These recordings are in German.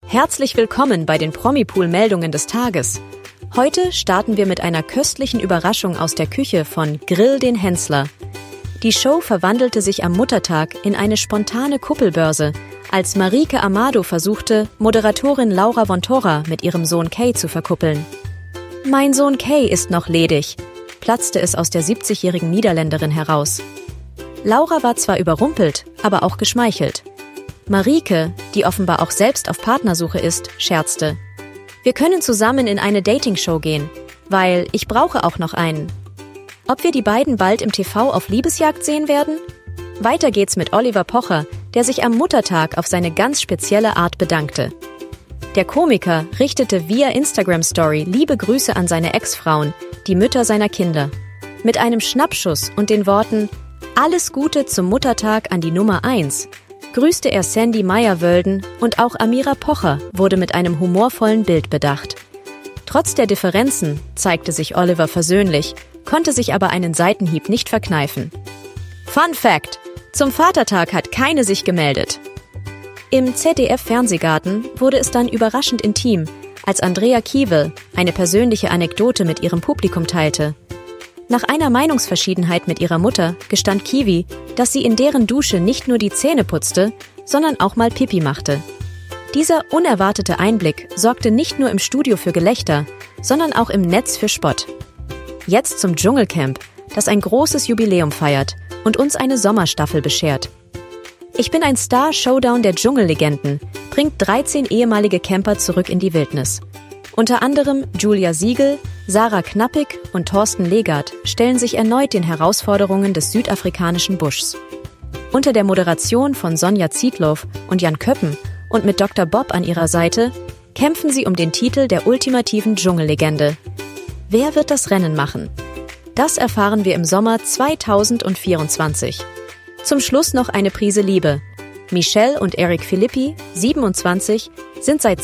Herzlich willkommen bei den Promipool-Meldungen des Tages. Heute starten wir mit einer köstlichen Überraschung aus der Küche von Grill den Hensler. Die Show verwandelte sich am Muttertag in eine spontane Kuppelbörse, als Marieke Amado versuchte, Moderatorin Laura von Thora mit ihrem Sohn Kay zu verkuppeln. »Mein Sohn Kay ist noch ledig«, platzte es aus der 70-jährigen Niederländerin heraus. Laura war zwar überrumpelt, aber auch geschmeichelt. Marieke, die offenbar auch selbst auf Partnersuche ist, scherzte: »Wir können zusammen in eine Dating-Show gehen, weil ich brauche auch noch einen.« Ob wir die beiden bald im TV auf Liebesjagd sehen werden? Weiter geht's mit Oliver Pocher, der sich am Muttertag auf seine ganz spezielle Art bedankte. Der Komiker richtete via Instagram-Story liebe Grüße an seine Ex-Frauen, die Mütter seiner Kinder. Mit einem Schnappschuss und den Worten »Alles Gute zum Muttertag an die Nummer 1« grüßte er Sandy Meyer-Wölden, und auch Amira Pocher wurde mit einem humorvollen Bild bedacht. Trotz der Differenzen zeigte sich Oliver versöhnlich, konnte sich aber einen Seitenhieb nicht verkneifen. Fun Fact: Zum Vatertag hat keine sich gemeldet. Im ZDF-Fernsehgarten wurde es dann überraschend intim, als Andrea Kiewel eine persönliche Anekdote mit ihrem Publikum teilte. Nach einer Meinungsverschiedenheit mit ihrer Mutter gestand Kiwi, dass sie in deren Dusche nicht nur die Zähne putzte, sondern auch mal Pipi machte. Dieser unerwartete Einblick sorgte nicht nur im Studio für Gelächter, sondern auch im Netz für Spott. Jetzt zum Dschungelcamp, das ein großes Jubiläum feiert und uns eine Sommerstaffel beschert. Ich bin ein Star-Showdown der Dschungellegenden bringt 13 ehemalige Camper zurück in die Wildnis. Unter anderem Julia Siegel, Sarah Knappig und Thorsten Legert stellen sich erneut den Herausforderungen des südafrikanischen Buschs. Unter der Moderation von Sonja Zietlow und Jan Köppen und mit Dr. Bob an ihrer Seite kämpfen sie um den Titel der ultimativen Dschungellegende. Wer wird das Rennen machen? Das erfahren wir im Sommer 2024. Zum Schluss noch eine Prise Liebe. Michelle und Eric Philippi, 27, sind seit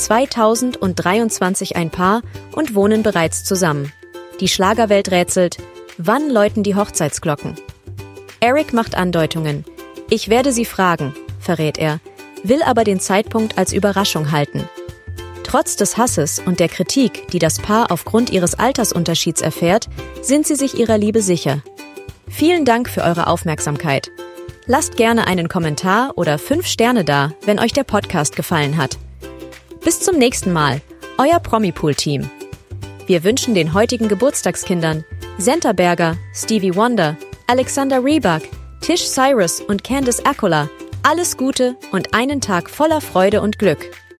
2023 ein Paar und wohnen bereits zusammen. Die Schlagerwelt rätselt: Wann läuten die Hochzeitsglocken? Eric macht Andeutungen. Ich werde sie fragen, verrät er, will aber den Zeitpunkt als Überraschung halten. Trotz des Hasses und der Kritik, die das Paar aufgrund ihres Altersunterschieds erfährt, sind sie sich ihrer Liebe sicher. Vielen Dank für eure Aufmerksamkeit. Lasst gerne einen Kommentar oder 5 Sterne da, wenn euch der Podcast gefallen hat. Bis zum nächsten Mal, euer Promipool-Team. Wir wünschen den heutigen Geburtstagskindern Senta Berger, Stevie Wonder, Alexander Rybak, Tish Cyrus und Candice Accola alles Gute und einen Tag voller Freude und Glück.